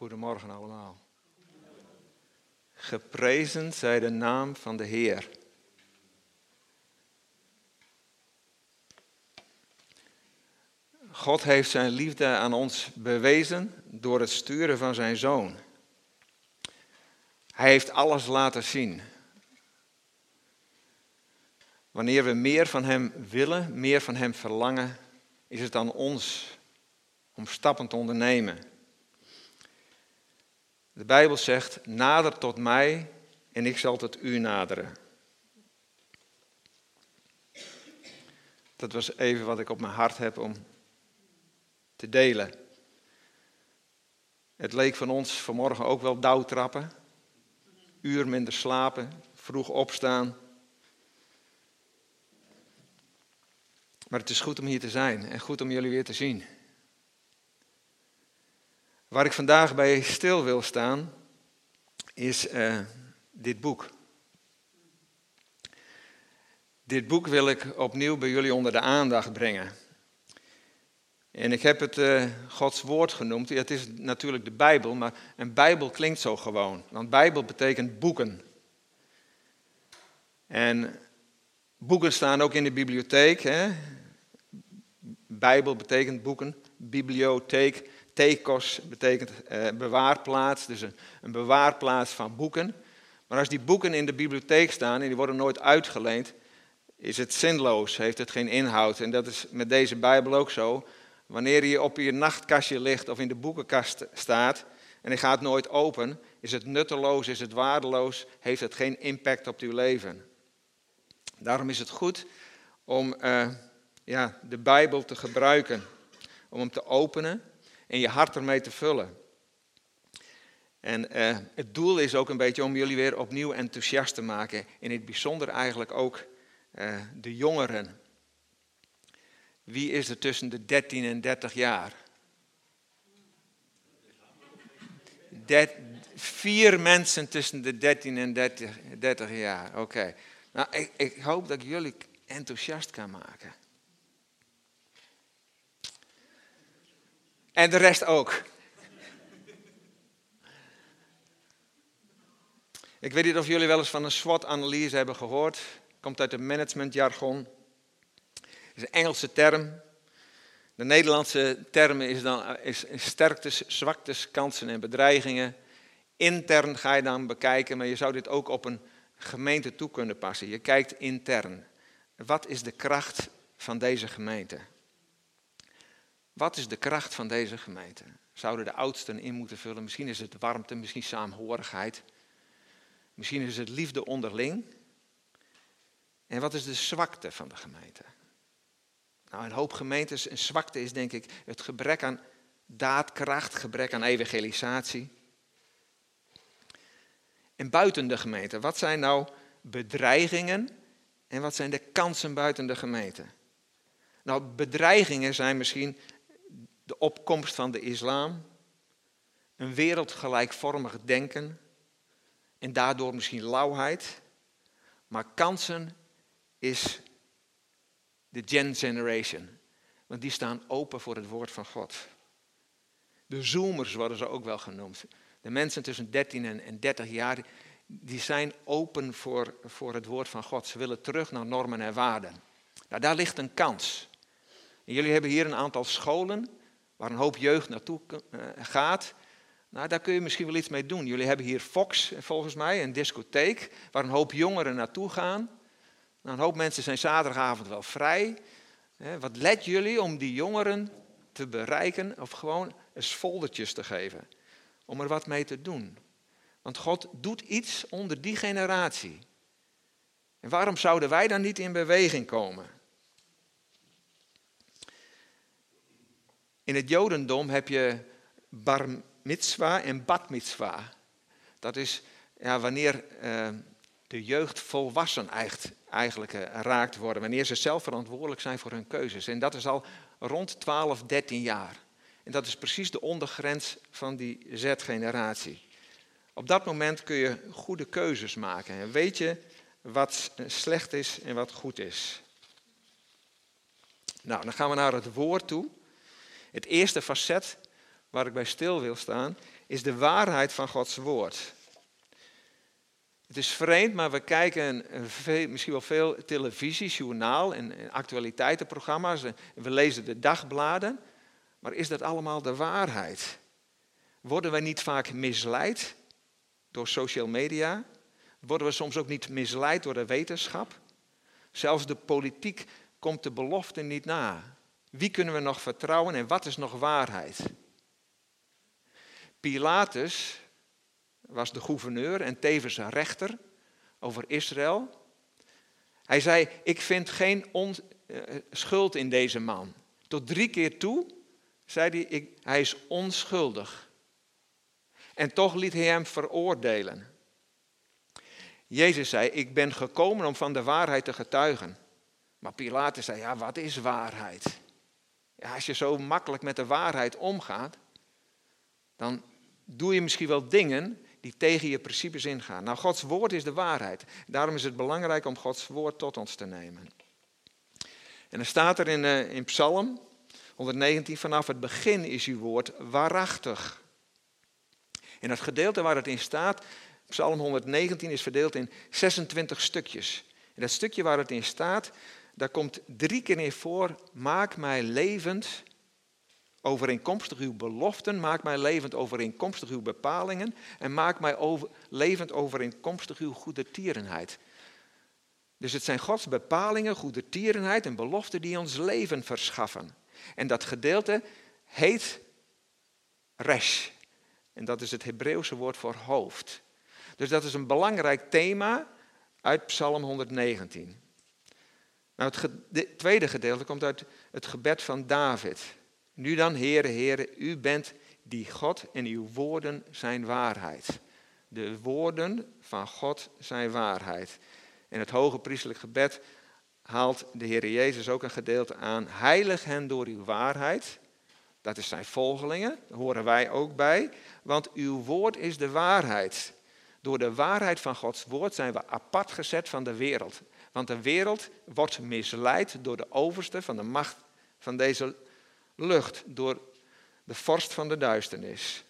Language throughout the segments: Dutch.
Goedemorgen allemaal. Geprezen zij de naam van de Heer. God heeft zijn liefde aan ons bewezen door het sturen van zijn Zoon. Hij heeft alles laten zien. Wanneer we meer van hem willen, meer van hem verlangen, is het aan ons om stappen te ondernemen. De Bijbel zegt, nader tot mij en ik zal tot u naderen. Dat was even wat ik op mijn hart heb om te delen. Het leek van ons vanmorgen ook wel dauwtrappen. Uur minder slapen, vroeg opstaan. Maar het is goed om hier te zijn en goed om jullie weer te zien. Waar ik vandaag bij stil wil staan, is dit boek. Dit boek wil ik opnieuw bij jullie onder de aandacht brengen. En ik heb het Gods woord genoemd. Het is natuurlijk de Bijbel, maar een Bijbel klinkt zo gewoon. Want Bijbel betekent boeken. En boeken staan ook in de bibliotheek. Hè? Bijbel betekent boeken. Bibliotheek. Tekos betekent bewaarplaats, dus een bewaarplaats van boeken. Maar als die boeken in de bibliotheek staan en die worden nooit uitgeleend, is het zinloos, heeft het geen inhoud. En dat is met deze Bijbel ook zo. Wanneer je op je nachtkastje ligt of in de boekenkast staat en die gaat nooit open, is het nutteloos, is het waardeloos, heeft het geen impact op je leven. Daarom is het goed om de Bijbel te gebruiken, om hem te openen en je hart ermee te vullen. En het doel is ook een beetje om jullie weer opnieuw enthousiast te maken. In het bijzonder eigenlijk ook de jongeren. Wie is er tussen de 13 en 30 jaar? 4 mensen tussen de 13 en 30 jaar. Oké. Nou, ik hoop dat ik jullie enthousiast kan maken. En de rest ook. Ik weet niet of jullie wel eens van een SWOT-analyse hebben gehoord. Komt uit het managementjargon. Het is een Engelse term. De Nederlandse term is sterktes, zwaktes, kansen en bedreigingen. Intern ga je dan bekijken, maar je zou dit ook op een gemeente toe kunnen passen. Je kijkt intern. Wat is de kracht van deze gemeente? Wat is de kracht van deze gemeente? Zouden de oudsten in moeten vullen? Misschien is het warmte, misschien saamhorigheid. Misschien is het liefde onderling. En wat is de zwakte van de gemeente? Nou, een hoop gemeentes, een zwakte is denk ik het gebrek aan daadkracht, gebrek aan evangelisatie. En buiten de gemeente, wat zijn nou bedreigingen en wat zijn de kansen buiten de gemeente? Nou, bedreigingen zijn misschien de opkomst van de islam, een wereldgelijkvormig denken en daardoor misschien lauwheid. Maar kansen is de Gen Generation, want die staan open voor het woord van God. De zoomers worden ze ook wel genoemd. De mensen tussen 13 en 30 jaar, die zijn open voor het woord van God. Ze willen terug naar normen en waarden. Nou, daar ligt een kans. En jullie hebben hier een aantal scholen waar een hoop jeugd naartoe gaat. Nou, daar kun je misschien wel iets mee doen. Jullie hebben hier Fox, volgens mij, een discotheek, waar een hoop jongeren naartoe gaan. Nou, een hoop mensen zijn zaterdagavond wel vrij. Wat let jullie om die jongeren te bereiken of gewoon eens foldertjes te geven? Om er wat mee te doen. Want God doet iets onder die generatie. En waarom zouden wij dan niet in beweging komen? In het Jodendom heb je bar mitzwa en bat mitzwa. Dat is wanneer de jeugd volwassen eigenlijk raakt worden. Wanneer ze zelf verantwoordelijk zijn voor hun keuzes. En dat is al rond 12, 13 jaar. En dat is precies de ondergrens van die Z-generatie. Op dat moment kun je goede keuzes maken. En weet je wat slecht is en wat goed is. Nou, dan gaan we naar het woord toe. Het eerste facet waar ik bij stil wil staan is de waarheid van Gods woord. Het is vreemd, maar we kijken misschien wel veel televisie, journaal en actualiteitenprogramma's. We lezen de dagbladen. Maar is dat allemaal de waarheid? Worden we niet vaak misleid door social media? Worden we soms ook niet misleid door de wetenschap? Zelfs de politiek komt de belofte niet na. Wie kunnen we nog vertrouwen en wat is nog waarheid? Pilatus was de gouverneur en tevens rechter over Israël. Hij zei, ik vind geen schuld in deze man. Tot 3 keer toe zei hij, hij is onschuldig. En toch liet hij hem veroordelen. Jezus zei, ik ben gekomen om van de waarheid te getuigen. Maar Pilatus zei, ja, wat is waarheid? Ja, als je zo makkelijk met de waarheid omgaat, dan doe je misschien wel dingen die tegen je principes ingaan. Nou, Gods woord is de waarheid. Daarom is het belangrijk om Gods woord tot ons te nemen. En dan staat er in Psalm 119, vanaf het begin is uw woord waarachtig. En het gedeelte waar het in staat, Psalm 119, is verdeeld in 26 stukjes. En dat stukje waar het in staat, daar komt 3 keer in voor, maak mij levend overeenkomstig uw beloften, maak mij levend overeenkomstig uw bepalingen en maak mij levend overeenkomstig uw goedertierenheid. Dus het zijn Gods bepalingen, goedertierenheid en beloften die ons leven verschaffen. En dat gedeelte heet resh. En dat is het Hebreeuwse woord voor hoofd. Dus dat is een belangrijk thema uit Psalm 119. Nou, het tweede gedeelte komt uit het gebed van David. Nu dan, Heere, Heere, u bent die God en uw woorden zijn waarheid. De woorden van God zijn waarheid. In het hoge priestelijk gebed haalt de Heer Jezus ook een gedeelte aan. Heilig hen door uw waarheid. Dat is zijn volgelingen, daar horen wij ook bij. Want uw woord is de waarheid. Door de waarheid van Gods woord zijn we apart gezet van de wereld. Want de wereld wordt misleid door de overste van de macht van deze lucht. Door de vorst van de duisternis.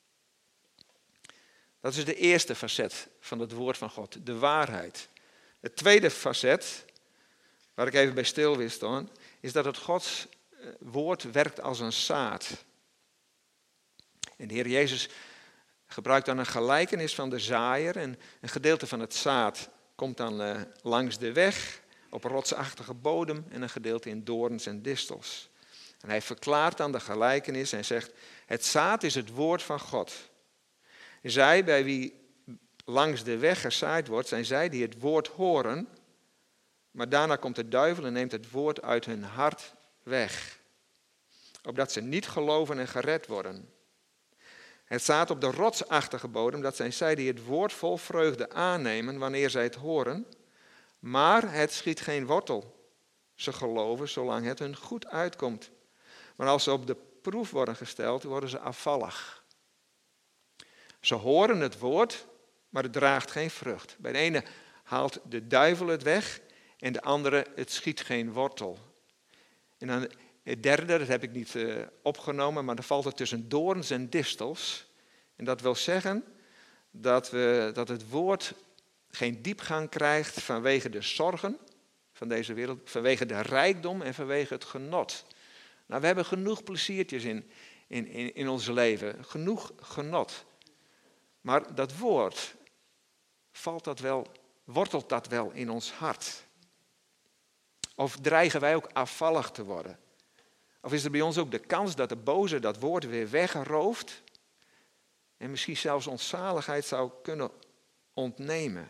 Dat is de eerste facet van het woord van God, de waarheid. Het tweede facet, waar ik even bij stil wil staan, is dat het Gods woord werkt als een zaad. En de Heer Jezus gebruikt dan een gelijkenis van de zaaier. En een gedeelte van het zaad komt dan langs de weg, op een rotsachtige bodem en een gedeelte in doorns en distels. En hij verklaart dan de gelijkenis en zegt, het zaad is het woord van God. Zij bij wie langs de weg gezaaid wordt, zijn zij die het woord horen, maar daarna komt de duivel en neemt het woord uit hun hart weg, opdat ze niet geloven en gered worden. Het staat op de rotsachtige bodem, dat zijn zij die het woord vol vreugde aannemen wanneer zij het horen, maar het schiet geen wortel. Ze geloven zolang het hun goed uitkomt. Maar als ze op de proef worden gesteld, worden ze afvallig. Ze horen het woord, maar het draagt geen vrucht. Bij de ene haalt de duivel het weg en de andere, het schiet geen wortel. En dan het derde, dat heb ik niet opgenomen, maar dan valt het tussen doorns en distels. En dat wil zeggen dat het woord geen diepgang krijgt vanwege de zorgen van deze wereld, vanwege de rijkdom en vanwege het genot. Nou, we hebben genoeg pleziertjes in ons leven, genoeg genot. Maar dat woord, wortelt dat wel in ons hart? Of dreigen wij ook afvallig te worden? Of is er bij ons ook de kans dat de boze dat woord weer wegrooft en misschien zelfs ons zaligheid zou kunnen ontnemen?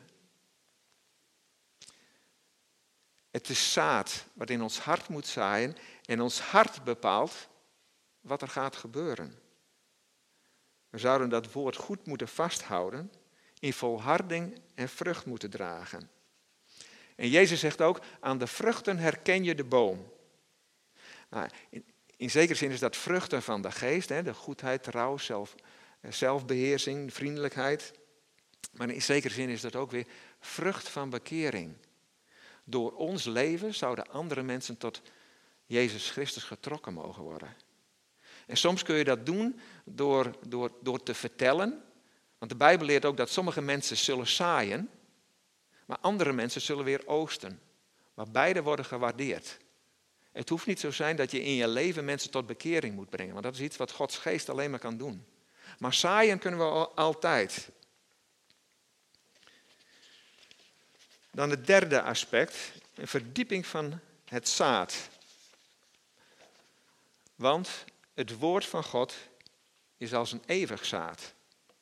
Het is zaad wat in ons hart moet zaaien en ons hart bepaalt wat er gaat gebeuren. We zouden dat woord goed moeten vasthouden, in volharding en vrucht moeten dragen. En Jezus zegt ook, aan de vruchten herken je de boom. Nou, in zekere zin is dat vruchten van de geest, de goedheid, trouw, zelfbeheersing, vriendelijkheid. Maar in zekere zin is dat ook weer vrucht van bekering. Door ons leven zouden andere mensen tot Jezus Christus getrokken mogen worden. En soms kun je dat doen door te vertellen. Want de Bijbel leert ook dat sommige mensen zullen zaaien, maar andere mensen zullen weer oogsten. Maar beide worden gewaardeerd. Het hoeft niet zo te zijn dat je in je leven mensen tot bekering moet brengen. Want dat is iets wat Gods geest alleen maar kan doen. Maar zaaien kunnen we altijd. Dan het derde aspect, een verdieping van het zaad. Want het woord van God is als een eeuwig zaad.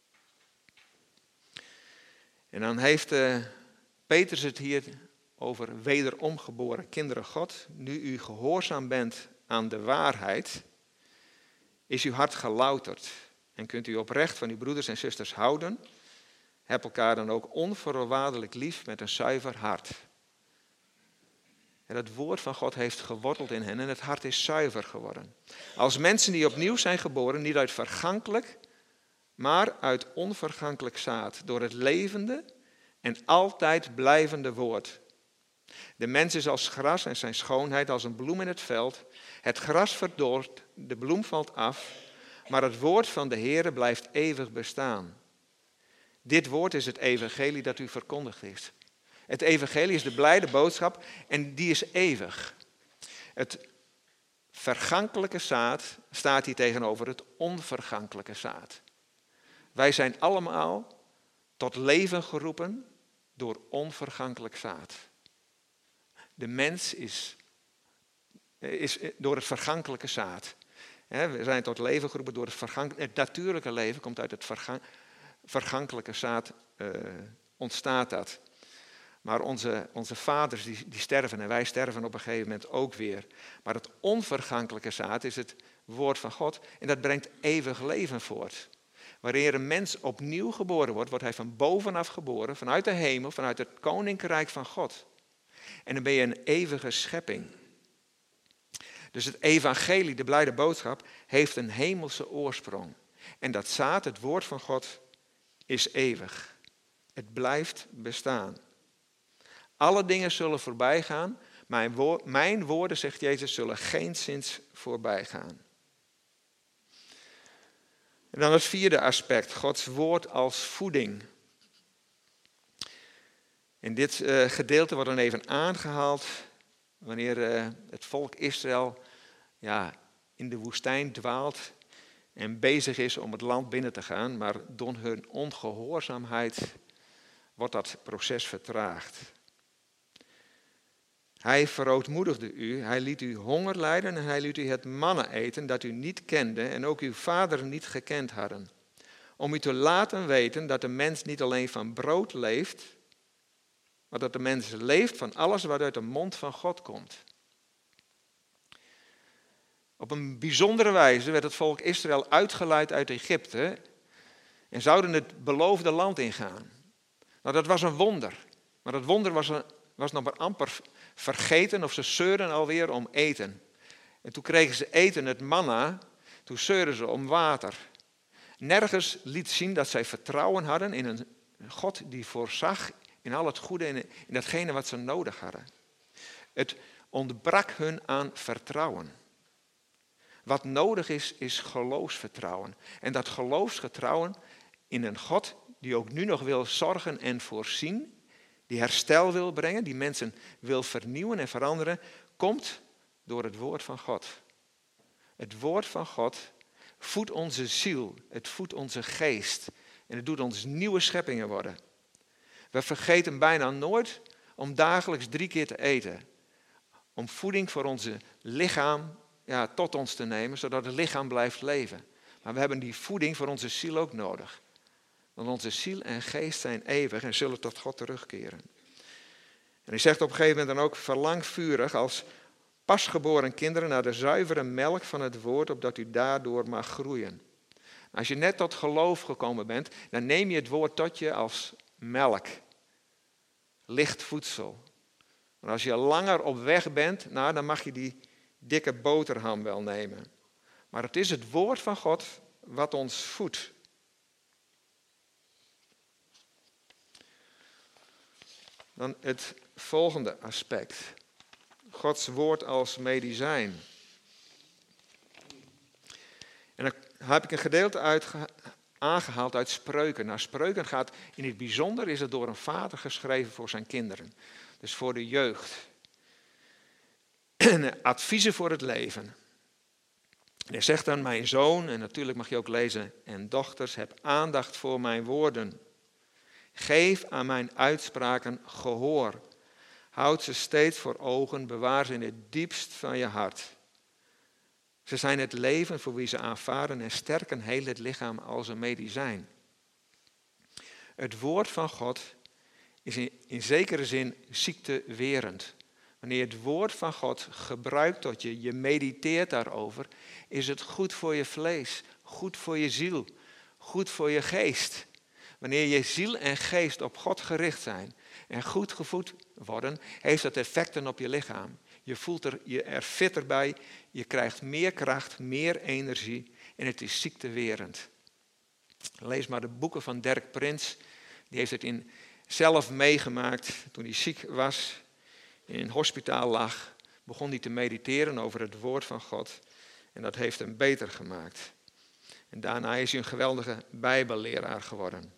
En dan heeft Petrus het hier over wederom geboren kinderen God. Nu u gehoorzaam bent aan de waarheid, is uw hart gelouterd. En kunt u oprecht van uw broeders en zusters houden. Heb elkaar dan ook onvoorwaardelijk lief met een zuiver hart. En het woord van God heeft geworteld in hen en het hart is zuiver geworden. Als mensen die opnieuw zijn geboren, niet uit vergankelijk, maar uit onvergankelijk zaad. Door het levende en altijd blijvende woord. De mens is als gras en zijn schoonheid als een bloem in het veld. Het gras verdort, de bloem valt af, maar het woord van de Heere blijft eeuwig bestaan. Dit woord is het evangelie dat u verkondigd heeft. Het evangelie is de blijde boodschap en die is eeuwig. Het vergankelijke zaad staat hier tegenover het onvergankelijke zaad. Wij zijn allemaal tot leven geroepen door onvergankelijk zaad. De mens is door het vergankelijke zaad. We zijn tot leven geroepen door het natuurlijke leven komt uit het vergankelijke zaad, ontstaat dat. Maar onze vaders die sterven en wij sterven op een gegeven moment ook weer. Maar het onvergankelijke zaad is het woord van God en dat brengt eeuwig leven voort. Wanneer een mens opnieuw geboren wordt, wordt hij van bovenaf geboren, vanuit de hemel, vanuit het koninkrijk van God. En dan ben je een eeuwige schepping. Dus het evangelie, de blijde boodschap, heeft een hemelse oorsprong. En dat zaad, het woord van God, is eeuwig. Het blijft bestaan. Alle dingen zullen voorbij gaan. Mijn woorden, zegt Jezus, zullen geenszins voorbij gaan. En dan het vierde aspect, Gods woord als voeding. In dit gedeelte wordt dan even aangehaald wanneer het volk Israël in de woestijn dwaalt en bezig is om het land binnen te gaan, maar door hun ongehoorzaamheid wordt dat proces vertraagd. Hij verootmoedigde u, hij liet u honger lijden en hij liet u het mannen eten dat u niet kende en ook uw vaderen niet gekend hadden. Om u te laten weten dat de mens niet alleen van brood leeft, maar dat de mens leeft van alles wat uit de mond van God komt. Op een bijzondere wijze werd het volk Israël uitgeleid uit Egypte en zouden het beloofde land ingaan. Nou, dat was een wonder, maar dat wonder was nog maar amper vergeten of ze zeurden alweer om eten. En toen kregen ze eten, het manna, toen zeurden ze om water. Nergens liet zien dat zij vertrouwen hadden in een God die voorzag in al het goede en in datgene wat ze nodig hadden. Het ontbrak hun aan vertrouwen. Wat nodig is geloofsvertrouwen. En dat geloofsvertrouwen in een God die ook nu nog wil zorgen en voorzien, die herstel wil brengen, die mensen wil vernieuwen en veranderen, komt door het woord van God. Het woord van God voedt onze ziel, het voedt onze geest en het doet ons nieuwe scheppingen worden. We vergeten bijna nooit om dagelijks 3 keer te eten. Om voeding voor onze lichaam tot ons te nemen, zodat het lichaam blijft leven. Maar we hebben die voeding voor onze ziel ook nodig. Want onze ziel en geest zijn eeuwig en zullen tot God terugkeren. En hij zegt op een gegeven moment dan ook, verlang vurig als pasgeboren kinderen naar de zuivere melk van het woord, opdat u daardoor mag groeien. Als je net tot geloof gekomen bent, dan neem je het woord tot je als melk. Licht voedsel. Maar als je langer op weg bent, dan mag je die dikke boterham wel nemen. Maar het is het woord van God wat ons voedt. Dan het volgende aspect. Gods woord als medicijn. En dan heb ik een gedeelte aangehaald uit Spreuken. Nou, Spreuken gaat in het bijzonder, is het door een vader geschreven voor zijn kinderen. Dus voor de jeugd. En adviezen voor het leven. En hij zegt dan, mijn zoon, en natuurlijk mag je ook lezen, en dochters, heb aandacht voor mijn woorden. Geef aan mijn uitspraken gehoor. Houd ze steeds voor ogen, bewaar ze in het diepst van je hart. Ze zijn het leven voor wie ze aanvaarden en sterken heel het lichaam als een medicijn. Het woord van God is in zekere zin ziektewerend. Wanneer je het woord van God gebruikt tot je mediteert daarover, is het goed voor je vlees, goed voor je ziel, goed voor je geest. Wanneer je ziel en geest op God gericht zijn en goed gevoed worden, heeft dat effecten op je lichaam. Je voelt je er fitter bij, je krijgt meer kracht, meer energie en het is ziektewerend. Lees maar de boeken van Dirk Prins, die heeft het zelf meegemaakt toen hij ziek was, in een hospitaal lag, begon hij te mediteren over het woord van God en dat heeft hem beter gemaakt. En daarna is hij een geweldige bijbelleraar geworden.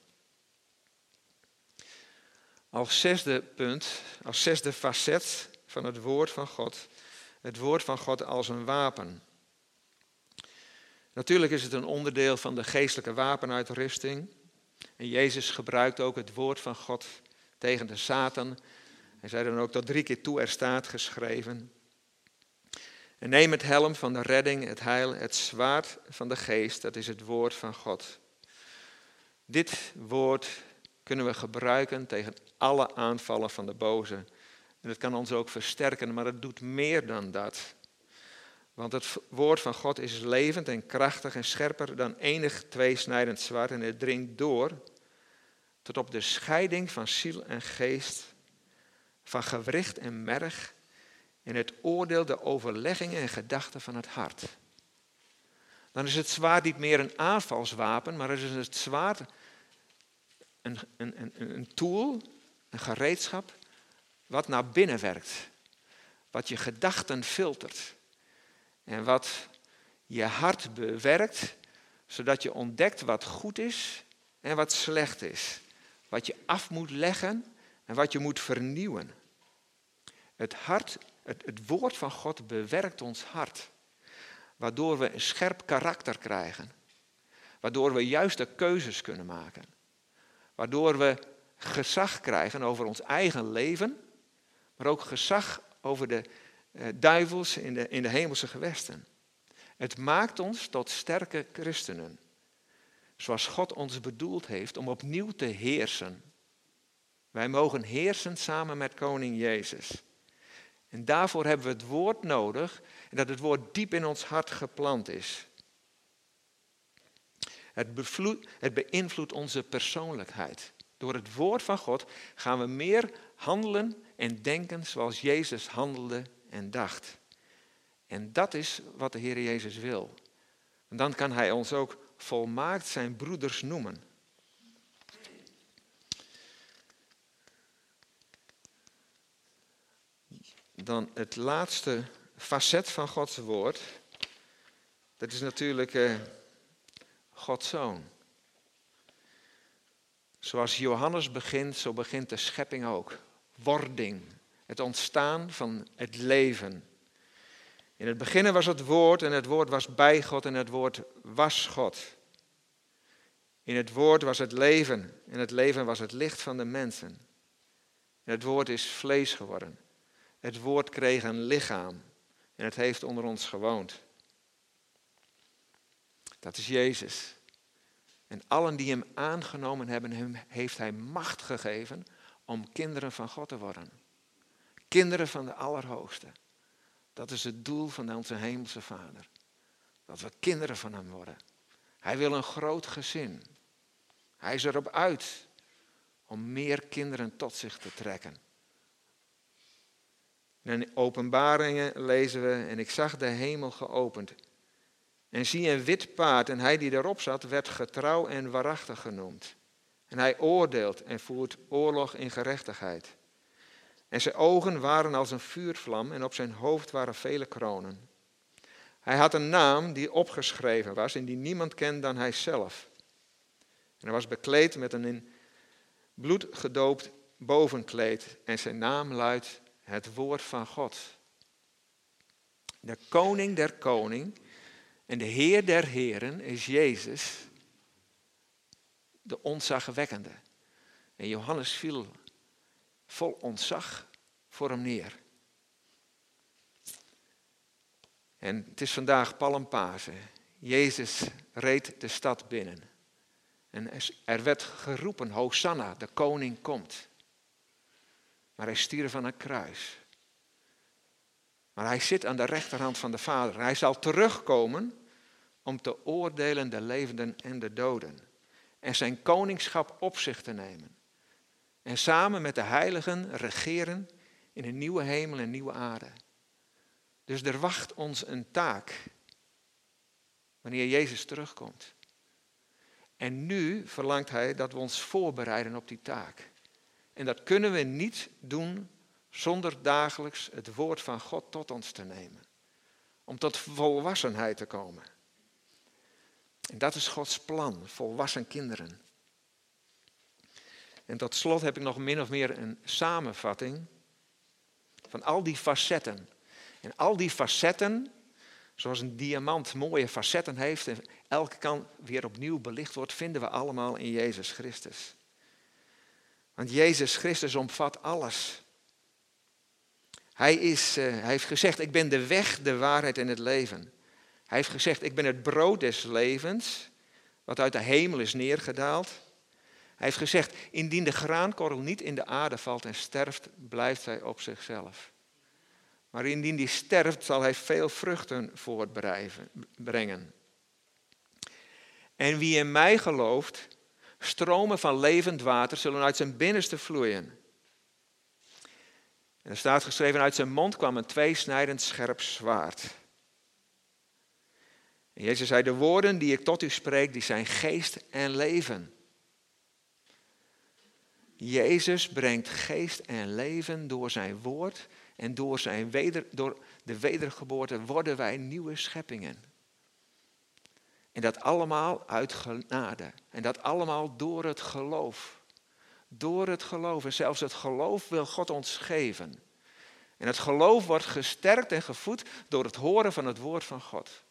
Als zesde punt, als zesde facet van het woord van God als een wapen. Natuurlijk is het een onderdeel van de geestelijke wapenuitrusting. En Jezus gebruikt ook het woord van God tegen de Satan. Hij zei dan ook tot 3 keer toe, er staat geschreven. En neem het helm van de redding, het heil, het zwaard van de geest, dat is het woord van God. Dit woord kunnen we gebruiken tegen alle aanvallen van de boze. En het kan ons ook versterken, maar het doet meer dan dat. Want het woord van God is levend en krachtig en scherper dan enig tweesnijdend zwaard. En het dringt door tot op de scheiding van ziel en geest, van gewricht en merg. En het oordeelt de overleggingen en gedachten van het hart. Dan is het zwaard niet meer een aanvalswapen, maar is het zwaard een tool, een gereedschap, wat naar binnen werkt. Wat je gedachten filtert. En wat je hart bewerkt, zodat je ontdekt wat goed is en wat slecht is. Wat je af moet leggen en wat je moet vernieuwen. Het woord van God bewerkt ons hart. Waardoor we een scherp karakter krijgen. Waardoor we juiste keuzes kunnen maken. Waardoor we gezag krijgen over ons eigen leven. Maar ook gezag over de duivels in de hemelse gewesten. Het maakt ons tot sterke christenen. Zoals God ons bedoeld heeft om opnieuw te heersen. Wij mogen heersen samen met koning Jezus. En daarvoor hebben we het woord nodig. En dat het woord diep in ons hart geplant is. Het beïnvloedt onze persoonlijkheid. Door het woord van God gaan we meer handelen en denken zoals Jezus handelde en dacht. En dat is wat de Heer Jezus wil. En dan kan Hij ons ook volmaakt zijn broeders noemen. Dan het laatste facet van Gods woord. Dat is natuurlijk Gods Zoon. Zoals Johannes begint, zo begint de schepping ook. Wording, het ontstaan van het leven. In het begin was het woord en het woord was bij God en het woord was God. In het woord was het leven en het leven was het licht van de mensen. En het woord is vlees geworden. Het woord kreeg een lichaam en het heeft onder ons gewoond. Dat is Jezus. En allen die hem aangenomen hebben, hem heeft hij macht gegeven om kinderen van God te worden. Kinderen van de Allerhoogste. Dat is het doel van onze hemelse Vader. Dat we kinderen van hem worden. Hij wil een groot gezin. Hij is erop uit om meer kinderen tot zich te trekken. In Openbaringen lezen we, en ik zag de hemel geopend. En zie een wit paard en hij die erop zat werd getrouw en waarachtig genoemd. En hij oordeelt en voert oorlog in gerechtigheid. En zijn ogen waren als een vuurvlam en op zijn hoofd waren vele kronen. Hij had een naam die opgeschreven was en die niemand kende dan hij zelf. En hij was bekleed met een in bloed gedoopt bovenkleed. En zijn naam luidt het woord van God. De koning der koning en de heer der heren is Jezus, de ontzagwekkende. En Johannes viel vol ontzag voor hem neer. En het is vandaag Palmpasen. Jezus reed de stad binnen. En er werd geroepen, Hosanna, de koning komt. Maar hij stierf aan een kruis. Maar hij zit aan de rechterhand van de Vader. Hij zal terugkomen om te oordelen de levenden en de doden. En zijn koningschap op zich te nemen. En samen met de heiligen regeren in een nieuwe hemel en nieuwe aarde. Dus er wacht ons een taak wanneer Jezus terugkomt. En nu verlangt hij dat we ons voorbereiden op die taak. En dat kunnen we niet doen zonder dagelijks het woord van God tot ons te nemen. Om tot volwassenheid te komen. En dat is Gods plan, volwassen kinderen. En tot slot heb ik nog min of meer een samenvatting van al die facetten. En al die facetten, zoals een diamant mooie facetten heeft en elke kant weer opnieuw belicht wordt, vinden we allemaal in Jezus Christus. Want Jezus Christus omvat alles. Hij heeft gezegd, ik ben de weg, de waarheid en het leven. Hij heeft gezegd, ik ben het brood des levens, wat uit de hemel is neergedaald. Hij heeft gezegd, indien de graankorrel niet in de aarde valt en sterft, blijft hij op zichzelf. Maar indien die sterft, zal hij veel vruchten voortbrengen. En wie in mij gelooft, stromen van levend water zullen uit zijn binnenste vloeien. En er staat geschreven, uit zijn mond kwam een tweesnijdend scherp zwaard. En Jezus zei, de woorden die ik tot u spreek, die zijn geest en leven. Jezus brengt geest en leven door zijn woord en door de wedergeboorte worden wij nieuwe scheppingen. En dat allemaal uit genade. En dat allemaal door het geloof. Door het geloof. En zelfs het geloof wil God ons geven. En het geloof wordt gesterkt en gevoed door het horen van het woord van God.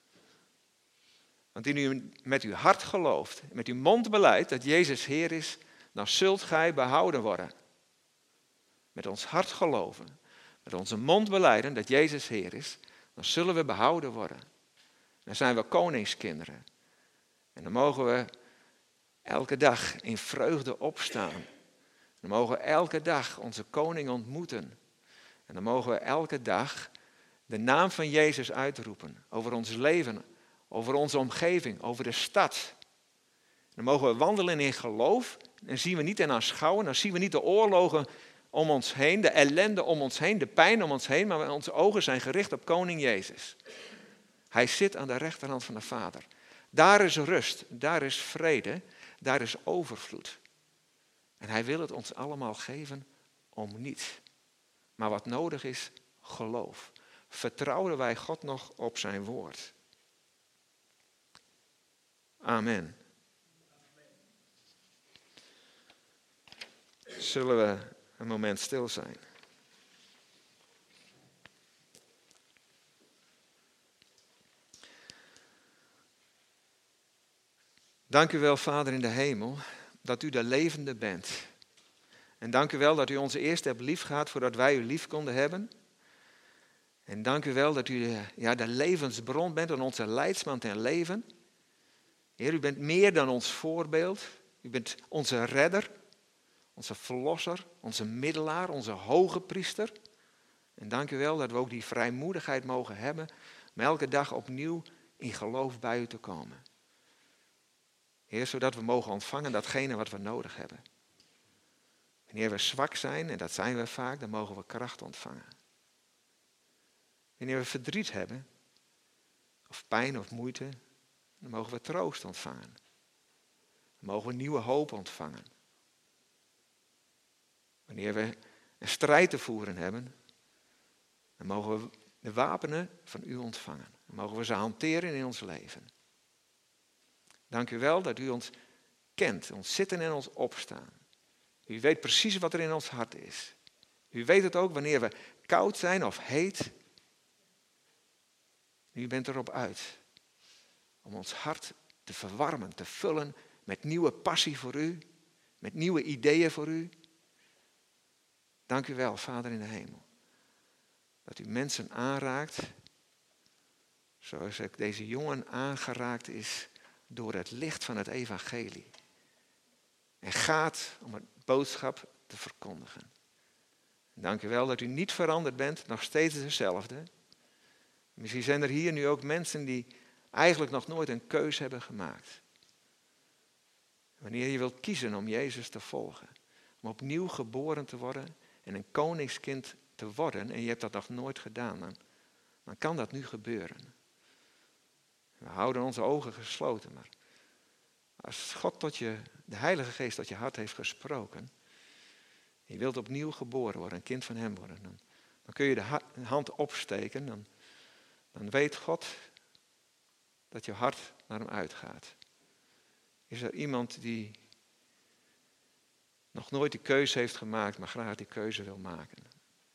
Want indien u met uw hart gelooft, met uw mond beleidt dat Jezus Heer is, dan zult gij behouden worden. Met ons hart geloven, met onze mond belijden dat Jezus Heer is, dan zullen we behouden worden. Dan zijn we koningskinderen. En dan mogen we elke dag in vreugde opstaan. Dan mogen we elke dag onze koning ontmoeten. En dan mogen we elke dag de naam van Jezus uitroepen over ons leven, over onze omgeving, over de stad. Dan mogen we wandelen in geloof. En zien we niet en aanschouwen, dan zien we niet de oorlogen om ons heen, de ellende om ons heen, de pijn om ons heen, maar onze ogen zijn gericht op koning Jezus. Hij zit aan de rechterhand van de Vader. Daar is rust, daar is vrede, daar is overvloed. En hij wil het ons allemaal geven om niets. Maar wat nodig is, geloof. Vertrouwen wij God nog op zijn woord? Amen. Zullen we een moment stil zijn? Dank u wel, Vader in de hemel, dat u de levende bent. En dank u wel dat u ons eerst hebt liefgehad voordat wij u lief konden hebben. En dank u wel dat u de levensbron bent en onze leidsman ten leven. Heer, u bent meer dan ons voorbeeld. U bent onze redder, onze verlosser, onze middelaar, onze hoge priester. En dank u wel dat we ook die vrijmoedigheid mogen hebben om elke dag opnieuw in geloof bij u te komen. Heer, zodat we mogen ontvangen datgene wat we nodig hebben. Wanneer we zwak zijn, en dat zijn we vaak, dan mogen we kracht ontvangen. Wanneer we verdriet hebben, of pijn of moeite, dan mogen we troost ontvangen. Dan mogen we nieuwe hoop ontvangen. Wanneer we een strijd te voeren hebben, dan mogen we de wapenen van u ontvangen. Mogen we ze hanteren in ons leven. Dank u wel dat u ons kent, ons zitten en ons opstaan. U weet precies wat er in ons hart is. U weet het ook wanneer we koud zijn of heet. U bent erop uit om ons hart te verwarmen, te vullen met nieuwe passie voor u, met nieuwe ideeën voor u. Dank u wel, Vader in de hemel, dat u mensen aanraakt, zoals deze jongen aangeraakt is door het licht van het evangelie. En gaat om het boodschap te verkondigen. Dank u wel dat u niet veranderd bent, nog steeds dezelfde. Misschien zijn er hier nu ook mensen die eigenlijk nog nooit een keus hebben gemaakt. Wanneer je wilt kiezen om Jezus te volgen, om opnieuw geboren te worden en een koningskind te worden, en je hebt dat nog nooit gedaan, dan kan dat nu gebeuren. We houden onze ogen gesloten, maar als God de Heilige Geest tot je hart heeft gesproken, je wilt opnieuw geboren worden, een kind van hem worden, dan kun je de hand opsteken, dan weet God dat je hart naar hem uitgaat. Is er iemand die nog nooit die keuze heeft gemaakt, maar graag die keuze wil maken?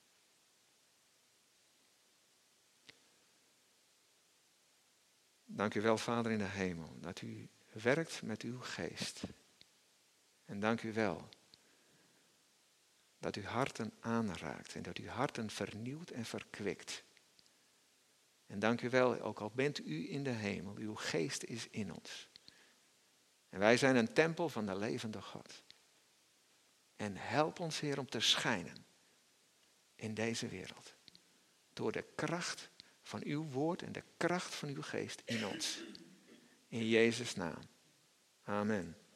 Dank u wel, Vader in de hemel, dat u werkt met uw geest. En dank u wel dat u harten aanraakt en dat u harten vernieuwt en verkwikt. En dank u wel, ook al bent u in de hemel, uw geest is in ons. En wij zijn een tempel van de levende God. En help ons, Heer, om te schijnen in deze wereld. Door de kracht van uw woord en de kracht van uw geest in ons. In Jezus' naam. Amen.